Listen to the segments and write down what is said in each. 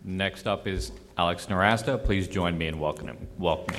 Next up is Alex Nowrasteh. Please join me in welcoming him.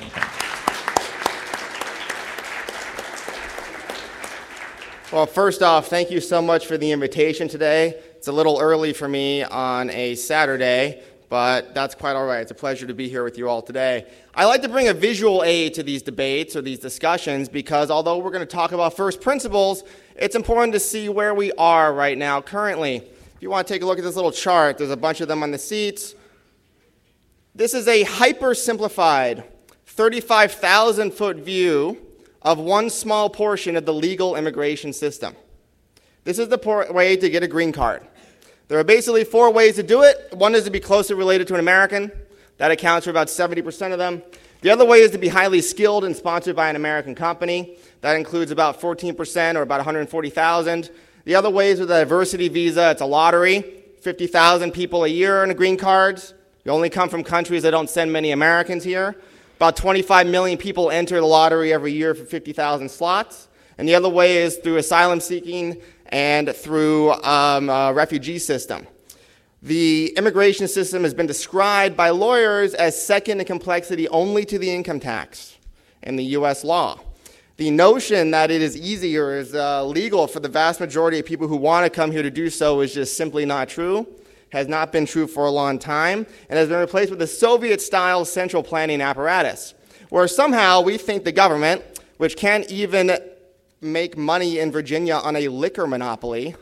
Well, first off, thank you so much for the invitation today. It's a little early for me on a Saturday, but that's quite all right. It's a pleasure to be here with you all today. I like to bring a visual aid to these debates or these discussions because although we're going to talk about first principles, it's important to see where we are right now currently. If you want to take a look at this little chart, there's a bunch of them on the seats. This is a hyper-simplified 35,000-foot view of one small portion of the legal immigration system. This is the way to get a green card. There are basically 4 ways to do it. One is to be closely related to an American. That accounts for about 70% of them. The other way is to be highly skilled and sponsored by an American company. That includes about 14% or about 140,000. The other way is with a diversity visa. It's a lottery. 50,000 people a year earn green cards. You only come from countries that don't send many Americans here. About 25 million people enter the lottery every year for 50,000 slots. And the other way is through asylum seeking and through a refugee system. The immigration system has been described by lawyers as second in complexity only to the income tax in the U.S. law. The notion that it is easier, is legal for the vast majority of people who want to come here to do so is just simply not true. Has not been true for a long time, and has been replaced with a Soviet-style central planning apparatus, where somehow we think the government, which can't even make money in Virginia on a liquor monopoly,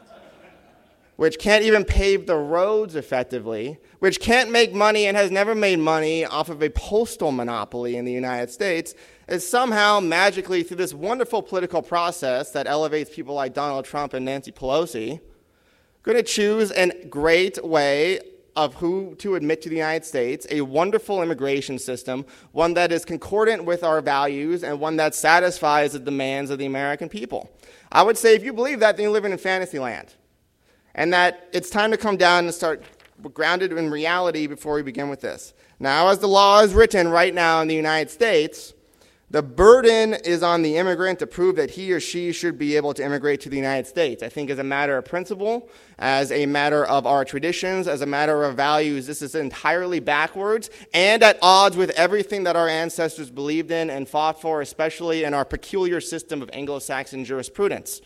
which can't even pave the roads effectively, which can't make money and has never made money off of a postal monopoly in the United States, is somehow magically, through this wonderful political process that elevates people like Donald Trump and Nancy Pelosi, going to choose a great way of who to admit to the United States, a wonderful immigration system, one that is concordant with our values and one that satisfies the demands of the American people. I would say if you believe that, then you live in fantasy land. And that it's time to come down and start grounded in reality before we begin with this. Now, as the law is written right now in the United States, the burden is on the immigrant to prove that he or she should be able to immigrate to the United States. I think as a matter of principle, as a matter of our traditions, as a matter of values, this is entirely backwards and at odds with everything that our ancestors believed in and fought for, especially in our peculiar system of Anglo-Saxon jurisprudence.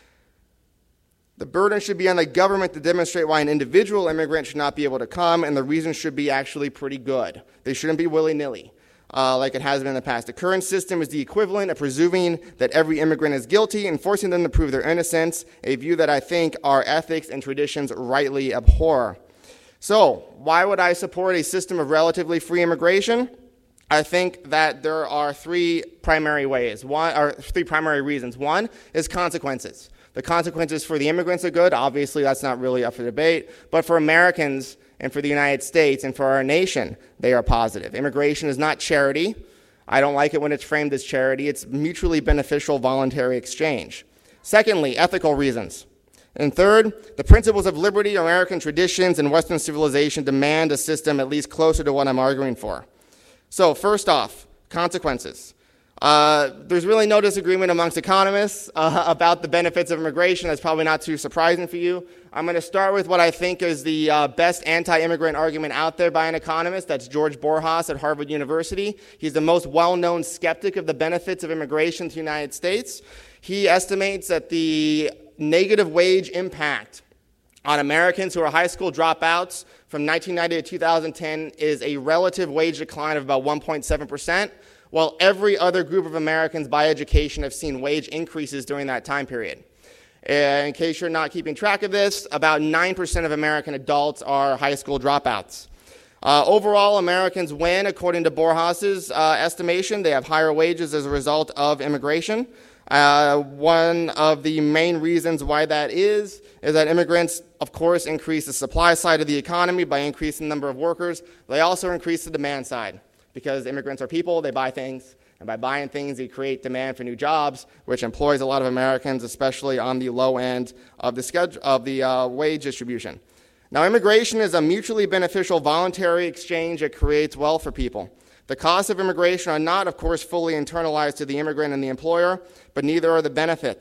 The burden should be on the government to demonstrate why an individual immigrant should not be able to come, and the reason should be actually pretty good. They shouldn't be willy-nilly. Like it has been in the past. The current system is the equivalent of presuming that every immigrant is guilty and forcing them to prove their innocence, a view that I think our ethics and traditions rightly abhor. So, why would I support a system of relatively free immigration? I think that there are 3 primary ways. 3 primary reasons. One is consequences. The consequences for the immigrants are good. Obviously, that's not really up for debate. But for Americans and for the United States and for our nation, they are positive. Immigration is not charity. I don't like it when it's framed as charity. It's mutually beneficial voluntary exchange. Secondly, ethical reasons. And third, the principles of liberty, American traditions, and Western civilization demand a system at least closer to what I'm arguing for. So first off, consequences. There's really no disagreement amongst economists about the benefits of immigration. That's probably not too surprising for you. I'm going to start with what I think is the best anti-immigrant argument out there by an economist. That's George Borjas at Harvard University. He's the most well-known skeptic of the benefits of immigration to the United States. He estimates that the negative wage impact on Americans who are high school dropouts from 1990 to 2010 is a relative wage decline of about 1.7%. While every other group of Americans by education have seen wage increases during that time period. In case you're not keeping track of this, about 9% of American adults are high school dropouts. Overall, Americans win, according to Borjas's estimation. They have higher wages as a result of immigration. One of the main reasons why that is that immigrants, of course, increase the supply side of the economy by increasing the number of workers. They also increase the demand side. Because immigrants are people, they buy things, and by buying things, they create demand for new jobs, which employs a lot of Americans, especially on the low end of the wage distribution. Now, immigration is a mutually beneficial voluntary exchange that creates wealth for people. The costs of immigration are not, of course, fully internalized to the immigrant and the employer, but neither are the benefits.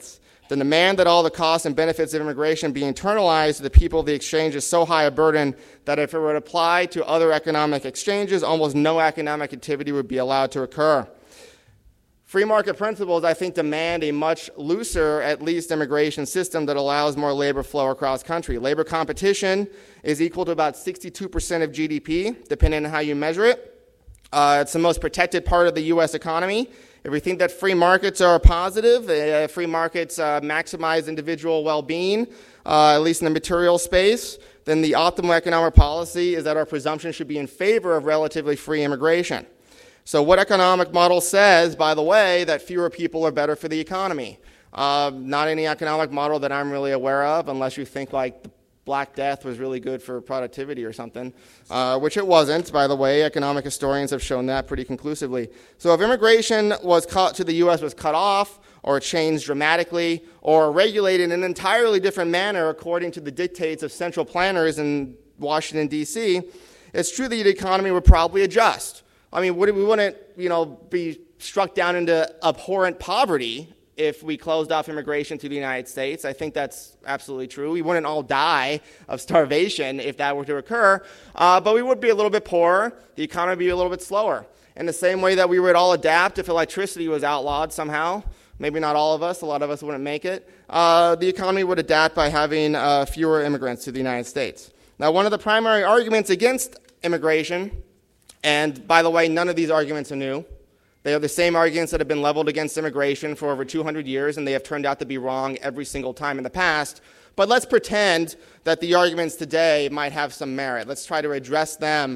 The demand that all the costs and benefits of immigration be internalized to the people of the exchange is so high a burden that if it were to apply to other economic exchanges, almost no economic activity would be allowed to occur. Free market principles, I think, demand a much looser, at least, immigration system that allows more labor flow across country. Labor competition is equal to about 62% of GDP, depending on how you measure it. It's the most protected part of the U.S. economy. If we think that free markets are positive, free markets maximize individual well-being, at least in the material space, then the optimal economic policy is that our presumption should be in favor of relatively free immigration. So what economic model says, by the way, that fewer people are better for the economy? Not any economic model that I'm really aware of, unless you think like the Black Death was really good for productivity or something, which it wasn't, by the way. Economic historians have shown that pretty conclusively. So if immigration to the U.S. was cut off, or changed dramatically, or regulated in an entirely different manner according to the dictates of central planners in Washington, D.C., it's true that the economy would probably adjust. I mean, we wouldn't, be struck down into abhorrent poverty if we closed off immigration to the United States. I think that's absolutely true. We wouldn't all die of starvation if that were to occur, but we would be a little bit poorer. The economy would be a little bit slower. In the same way that we would all adapt if electricity was outlawed somehow. Maybe not all of us. A lot of us wouldn't make it. The economy would adapt by having fewer immigrants to the United States. Now, one of the primary arguments against immigration, and by the way, none of these arguments are new. They are the same arguments that have been leveled against immigration for over 200 years, and they have turned out to be wrong every single time in the past. But let's pretend that the arguments today might have some merit. Let's try to address them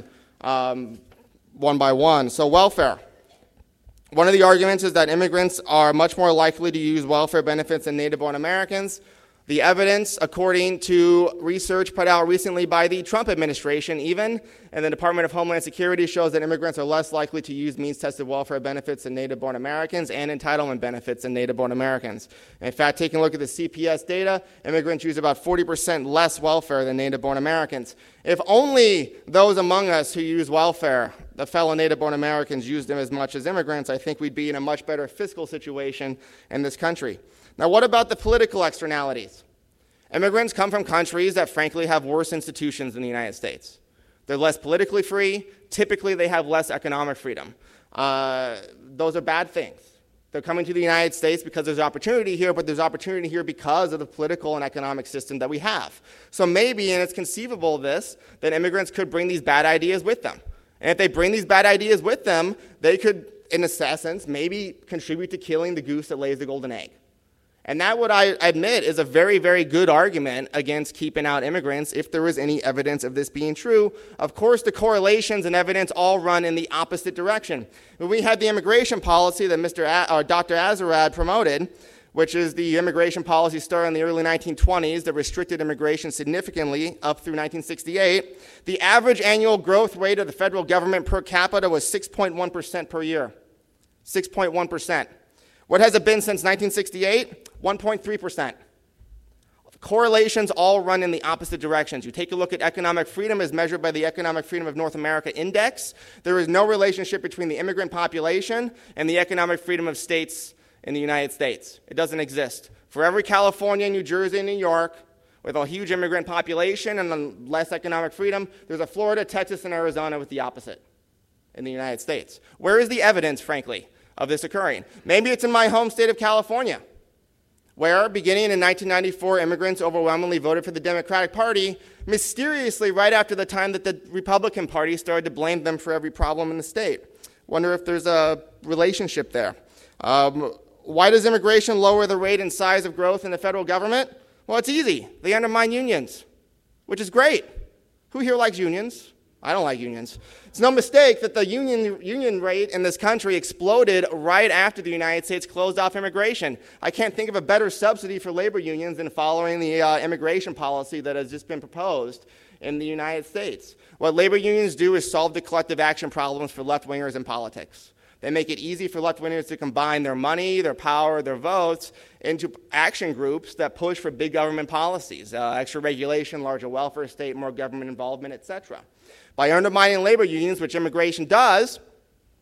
one by one. So welfare. One of the arguments is that immigrants are much more likely to use welfare benefits than native-born Americans. The evidence, according to research put out recently by the Trump administration even, and the Department of Homeland Security, shows that immigrants are less likely to use means-tested welfare benefits than native-born Americans and entitlement benefits than native-born Americans. In fact, taking a look at the CPS data, immigrants use about 40% less welfare than native-born Americans. If only those among us who use welfare, the fellow native-born Americans, used them as much as immigrants, I think we'd be in a much better fiscal situation in this country. Now, what about the political externalities? Immigrants come from countries that, frankly, have worse institutions than the United States. They're less politically free. Typically, they have less economic freedom. Those are bad things. They're coming to the United States because there's opportunity here, but there's opportunity here because of the political and economic system that we have. So maybe, and it's conceivable of this, that immigrants could bring these bad ideas with them. And if they bring these bad ideas with them, they could, in essence, maybe contribute to killing the goose that lays the golden egg. And that, what I admit, is a very, very good argument against keeping out immigrants if there is any evidence of this being true. Of course, the correlations and evidence all run in the opposite direction. When we had the immigration policy that Dr. Azarad promoted, which is the immigration policy started in the early 1920s that restricted immigration significantly up through 1968, the average annual growth rate of the federal government per capita was 6.1% per year. 6.1%. What has it been since 1968? 1.3%. Correlations all run in the opposite directions. You take a look at economic freedom as measured by the Economic Freedom of North America Index. There is no relationship between the immigrant population and the economic freedom of states in the United States. It doesn't exist. For every California, New Jersey, and New York, with a huge immigrant population and less economic freedom, there's a Florida, Texas, and Arizona with the opposite in the United States. Where is the evidence, frankly, of this occurring? Maybe it's in my home state of California, where, beginning in 1994, immigrants overwhelmingly voted for the Democratic Party, mysteriously right after the time that the Republican Party started to blame them for every problem in the state. Wonder if there's a relationship there. Why does immigration lower the rate and size of growth in the federal government? Well, it's easy. They undermine unions, which is great. Who here likes unions? I don't like unions. It's no mistake that the union rate in this country exploded right after the United States closed off immigration. I can't think of a better subsidy for labor unions than following the immigration policy that has just been proposed in the United States. What labor unions do is solve the collective action problems for left-wingers in politics. They make it easy for left-wingers to combine their money, their power, their votes into action groups that push for big government policies, extra regulation, larger welfare state, more government involvement, etc. By undermining labor unions, which immigration does,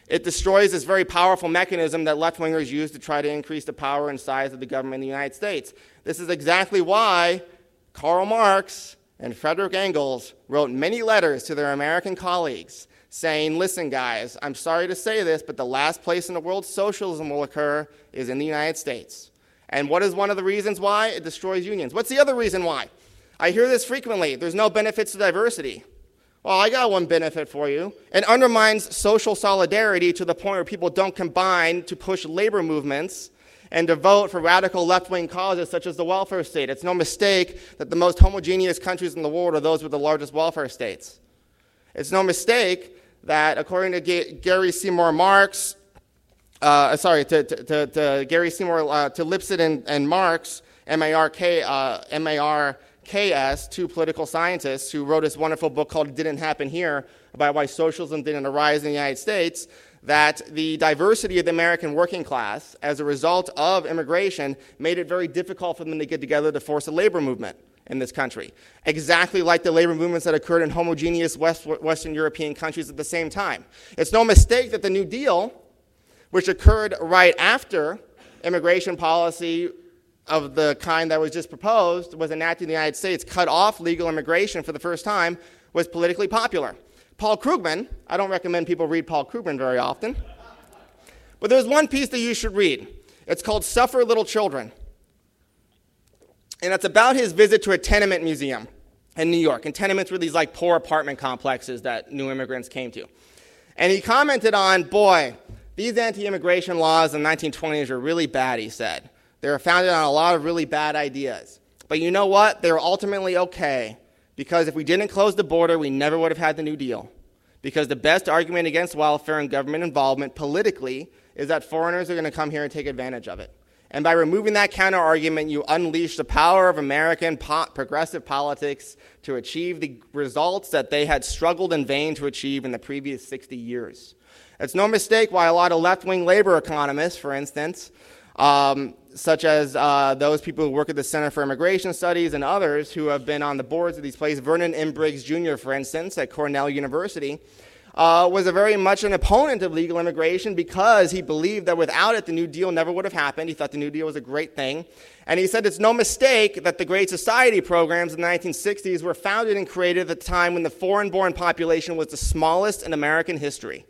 It destroys this very powerful mechanism that left-wingers use to try to increase the power and size of the government in the United States. This is exactly why Karl Marx and Frederick Engels wrote many letters to their American colleagues saying, listen, guys, I'm sorry to say this, but the last place in the world socialism will occur is in the United States. And what is one of the reasons why? It destroys unions. What's the other reason why? I hear this frequently. There's no benefits to diversity. Well, I got one benefit for you. It undermines social solidarity to the point where people don't combine to push labor movements and to vote for radical left-wing causes such as the welfare state. It's no mistake that the most homogeneous countries in the world are those with the largest welfare states. It's no mistake that, according to Gary Seymour Marx, to Lipset and Marx, M-A-R-K-S, two political scientists who wrote this wonderful book called It Didn't Happen Here, about why socialism didn't arise in the United States, that the diversity of the American working class as a result of immigration made it very difficult for them to get together to force a labor movement in this country, exactly like the labor movements that occurred in homogeneous Western European countries at the same time. It's no mistake that the New Deal, which occurred right after immigration policy of the kind that was just proposed was enacted in the United States, cut off legal immigration for the first time, was politically popular. Paul Krugman, I don't recommend people read Paul Krugman very often, but there's one piece that you should read. It's called Suffer Little Children. And it's about his visit to a tenement museum in New York. And tenements were these like poor apartment complexes that new immigrants came to. And he commented on, boy, these anti-immigration laws in the 1920s are really bad, he said. They were founded on a lot of really bad ideas. But you know what? They were ultimately okay. Because if we didn't close the border, we never would have had the New Deal. Because the best argument against welfare and government involvement politically is that foreigners are going to come here and take advantage of it. And by removing that counter-argument, you unleash the power of American progressive politics to achieve the results that they had struggled in vain to achieve in the previous 60 years. It's no mistake why a lot of left-wing labor economists, for instance, such as those people who work at the Center for Immigration Studies and others who have been on the boards of these places, Vernon M. Briggs Jr., for instance, at Cornell University, was a very much an opponent of legal immigration because he believed that without it, the New Deal never would have happened. He thought the New Deal was a great thing. And he said it's no mistake that the Great Society programs in the 1960s were founded and created at the time when the foreign-born population was the smallest in American history.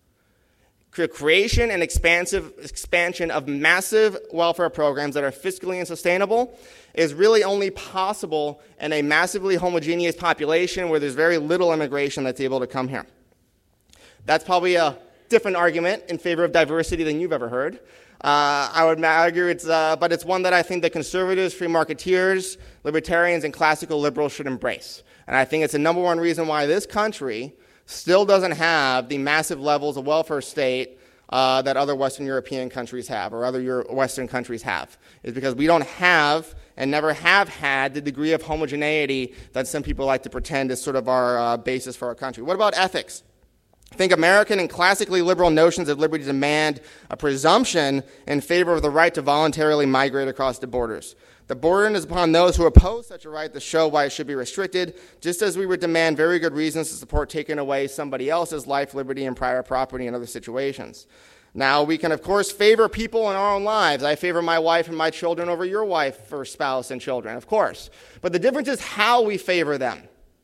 Creation and expansion of massive welfare programs that are fiscally unsustainable is really only possible in a massively homogeneous population where there's very little immigration that's able to come here. That's probably a different argument in favor of diversity than you've ever heard. I would argue but it's one that I think that conservatives, free marketeers, libertarians, and classical liberals should embrace. And I think it's the number one reason why this country still doesn't have the massive levels of welfare state that other Western European countries have, or other Western countries have, is because we don't have and never have had the degree of homogeneity that some people like to pretend is sort of our basis for our country. What about ethics? I think American and classically liberal notions of liberty demand a presumption in favor of the right to voluntarily migrate across the borders. The burden is upon those who oppose such a right to show why it should be restricted, just as we would demand very good reasons to support taking away somebody else's life, liberty, and private property in other situations. Now, we can, of course, favor people in our own lives. I favor my wife and my children over your wife or spouse and children, of course. But the difference is how we favor them.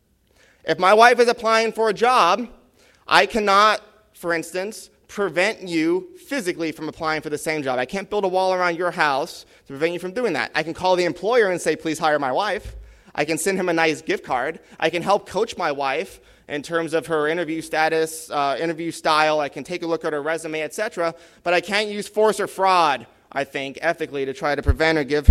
If my wife is applying for a job, I cannot, for instance, prevent you physically from applying for the same job. I can't build a wall around your house to prevent you from doing that. I can call the employer and say, please hire my wife. I can send him a nice gift card. I can help coach my wife in terms of her interview status, interview style. I can take a look at her resume, etc. But I can't use force or fraud, I think, ethically, to try to prevent or give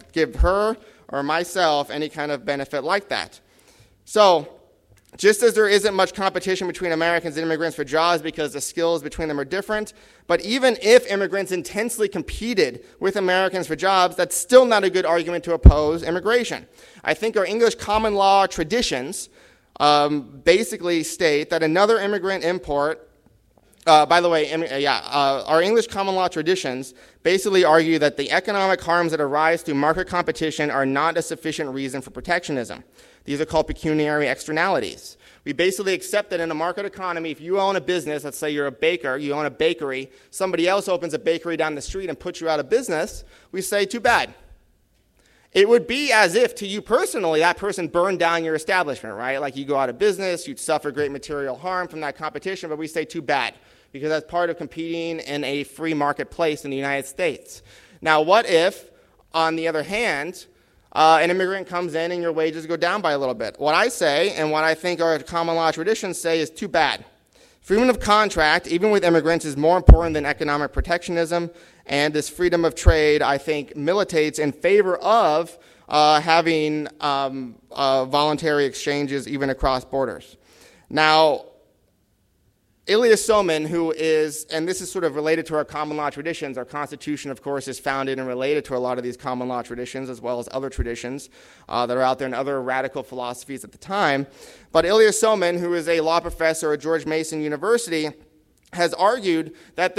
her or myself any kind of benefit like that. So, just as there isn't much competition between Americans and immigrants for jobs because the skills between them are different, but even if immigrants intensely competed with Americans for jobs, that's still not a good argument to oppose immigration. I think our English common law traditions basically state that another immigrant import By the way, our English common law traditions basically argue that the economic harms that arise through market competition are not a sufficient reason for protectionism. These are called pecuniary externalities. We basically accept that in a market economy, if you own a business, let's say you're a baker, you own a bakery, somebody else opens a bakery down the street and puts you out of business, we say, too bad. It would be as if, to you personally, that person burned down your establishment, right? Like you go out of business, you'd suffer great material harm from that competition, but we say too bad, because that's part of competing in a free marketplace in the United States. Now, what if, on the other hand, an immigrant comes in and your wages go down by a little bit? What I say, and what I think our common law traditions say, is too bad. Freedom of contract, even with immigrants, is more important than economic protectionism, and this freedom of trade, I think, militates in favor of having voluntary exchanges even across borders. Now, Ilya Somin, who is, and this is sort of related to our common law traditions, our Constitution, of course, is founded and related to a lot of these common law traditions, as well as other traditions that are out there in other radical philosophies at the time. But Ilya Somin, who is a law professor at George Mason University, has argued that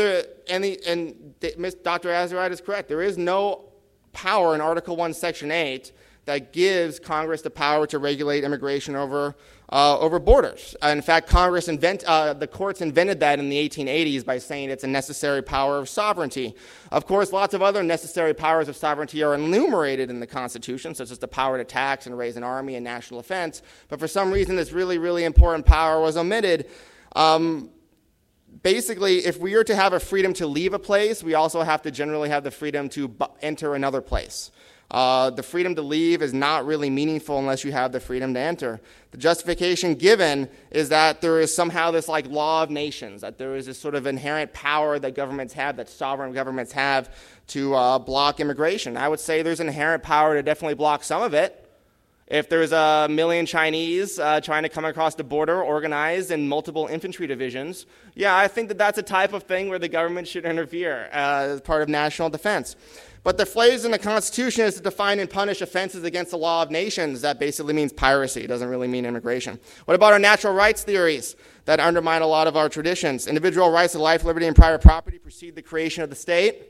Dr. Azariad is correct, there is no power in Article 1, Section 8 that gives Congress the power to regulate immigration over borders. In fact, the courts invented that in the 1880s by saying it's a necessary power of sovereignty. Of course, lots of other necessary powers of sovereignty are enumerated in the Constitution, such as the power to tax and raise an army and national defense. But for some reason, this really, really important power was omitted. Basically, if we are to have a freedom to leave a place, we also have to generally have the freedom to enter another place. The freedom to leave is not really meaningful unless you have the freedom to enter. The justification given is that there is somehow this like law of nations, that there is this sort of inherent power that governments have, that sovereign governments have to block immigration. I would say there's inherent power to definitely block some of it. If there's a million Chinese trying to come across the border organized in multiple infantry divisions, yeah, I think that that's a type of thing where the government should interfere as part of national defense. But the phrase in the Constitution is to define and punish offenses against the law of nations. That basically means piracy. It doesn't really mean immigration. What about our natural rights theories that undermine a lot of our traditions? Individual rights to life, liberty, and private property precede the creation of the state.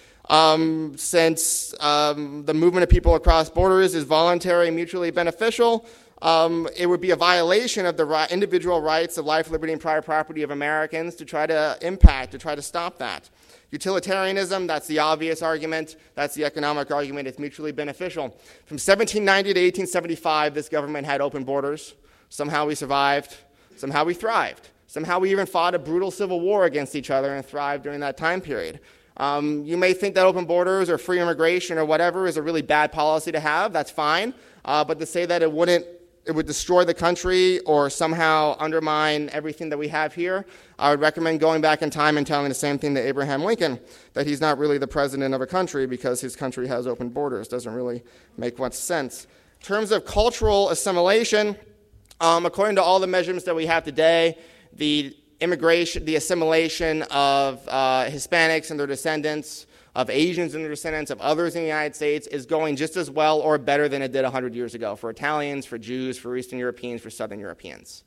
Since the movement of people across borders is voluntary and mutually beneficial, it would be a violation of the individual rights of life, liberty, and private property of Americans to try to stop that. Utilitarianism, that's the obvious argument. That's the economic argument. It's mutually beneficial. From 1790 to 1875, this government had open borders. Somehow we survived. Somehow we thrived. Somehow we even fought a brutal civil war against each other and thrived during that time period. You may think that open borders or free immigration or whatever is a really bad policy to have. That's fine. But to say that it would destroy the country or somehow undermine everything that we have here, I would recommend going back in time and telling the same thing to Abraham Lincoln, that he's not really the president of a country because his country has open borders. Doesn't really make much sense. In terms of cultural assimilation, according to all the measurements that we have today, the assimilation of Hispanics and their descendants, of Asians and their descendants, of others in the United States is going just as well or better than it did 100 years ago for Italians, for Jews, for Eastern Europeans, for Southern Europeans.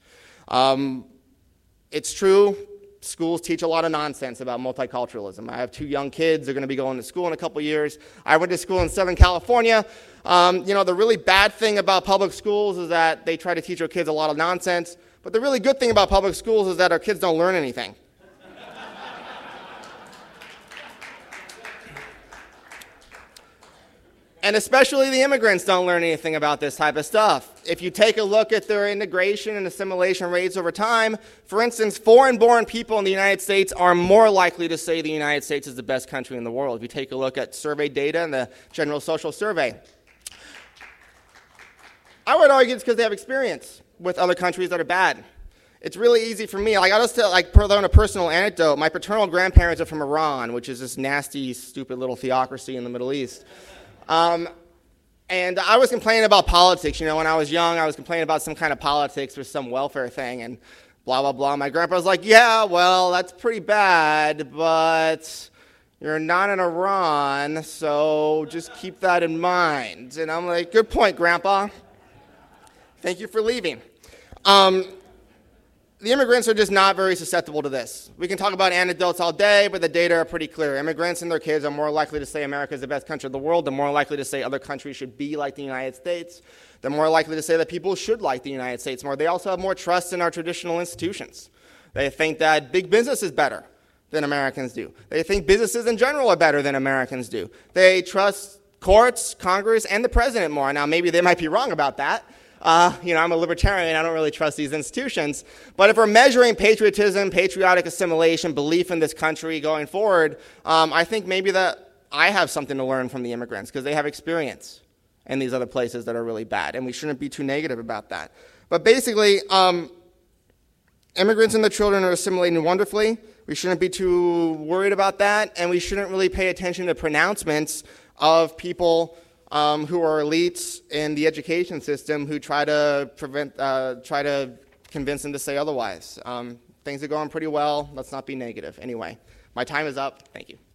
It's true, schools teach a lot of nonsense about multiculturalism. I have 2 young kids. They're going to be going to school in a couple years. I went to school in Southern California. The really bad thing about public schools is that they try to teach our kids a lot of nonsense. But the really good thing about public schools is that our kids don't learn anything. And especially the immigrants don't learn anything about this type of stuff. If you take a look at their integration and assimilation rates over time, for instance, foreign-born people in the United States are more likely to say the United States is the best country in the world. If you take a look at survey data and the General Social Survey, I would argue it's because they have experience with other countries that are bad. It's really easy for me. I'll just tell a personal anecdote. My paternal grandparents are from Iran, which is this nasty, stupid little theocracy in the Middle East. And I was complaining about politics. When I was young, I was complaining about some kind of politics or some welfare thing and blah, blah, blah. My grandpa was like, yeah, well, that's pretty bad, but you're not in Iran, so just keep that in mind. And I'm like, good point, Grandpa. Thank you for leaving. the immigrants are just not very susceptible to this. We can talk about anecdotes all day, but the data are pretty clear. Immigrants and their kids are more likely to say America is the best country in the world. They're more likely to say other countries should be like the United States. They're more likely to say that people should like the United States more. They also have more trust in our traditional institutions. They think that big business is better than Americans do. They think businesses in general are better than Americans do. They trust courts, Congress, and the president more. Now, maybe they might be wrong about that. I'm a libertarian. I don't really trust these institutions. But if we're measuring patriotism, patriotic assimilation, belief in this country going forward, I think maybe that I have something to learn from the immigrants because they have experience in these other places that are really bad, and we shouldn't be too negative about that. But basically, immigrants and their children are assimilating wonderfully. We shouldn't be too worried about that, and we shouldn't really pay attention to pronouncements of people who are elites in the education system who try to convince them to say otherwise. Things are going pretty well. Let's not be negative. Anyway, my time is up. Thank you.